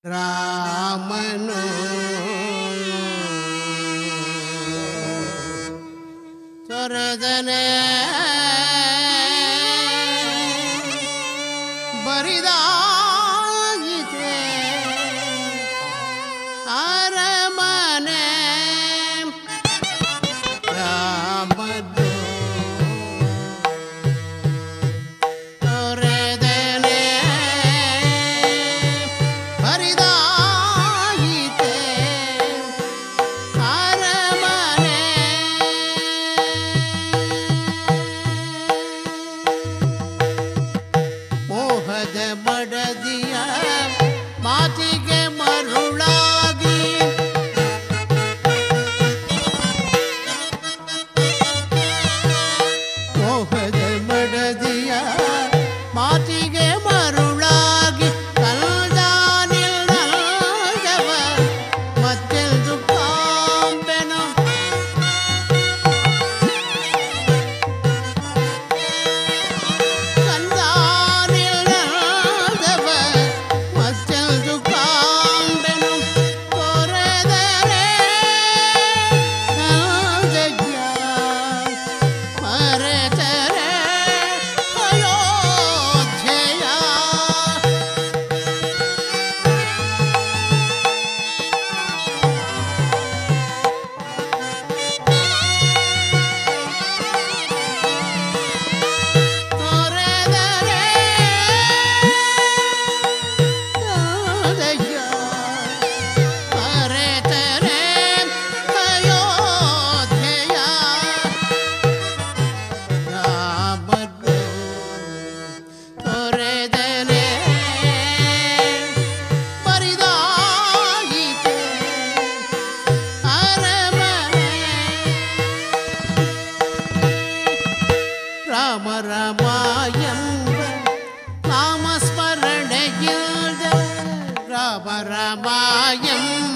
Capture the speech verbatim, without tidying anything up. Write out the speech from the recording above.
ರಾಮನು ತೊರೆದನೆ ಬರಿದಾಗಿದೆ ಅರಮನೆ ರಾಮನು ತೊರೆದನೆ ಬರಿದಾಗಿದೆ ಅರಮನೆ ಮೋಹದ ಮಡದಿಯ ಮಾತಿಗೆ ಮರುಳಾಗಿ ಮೋಹದ ಮಡದಿಯ ಮಾತಿಗೆ ಮರುಳಾಗಿ ಕಲ್ದಾನಿಲ್ಲದವ ಮತ್ತೆಲ್ದು ಕಾಂಬೆನು ಕಂದಾನಿಲ್ಲದವ ಮತ್ತೆಲ್ದು ಕಾಂಬೆನು ತೊರೆದರೆ ಜಗ್ಯ ಮರೆತರೆ ಅಯೋಧ್ಯೆಯ ತೊರೆದರೆ ಜಗ್ಯ ಮರೆತರೆ ಅಯೋಧ್ಯೆಯ ರಾಮನು ತೊರೆದನೆ ಬರಿದಾಗಿದೆ ಅರಮನೆ ರಾಮ ರಾಮ ಎಂಬ ನಾಮಸ್ಮರಣೆಯಿಲ್ಲದೆ ರಾಮ ರಾಮ ಎಂಬ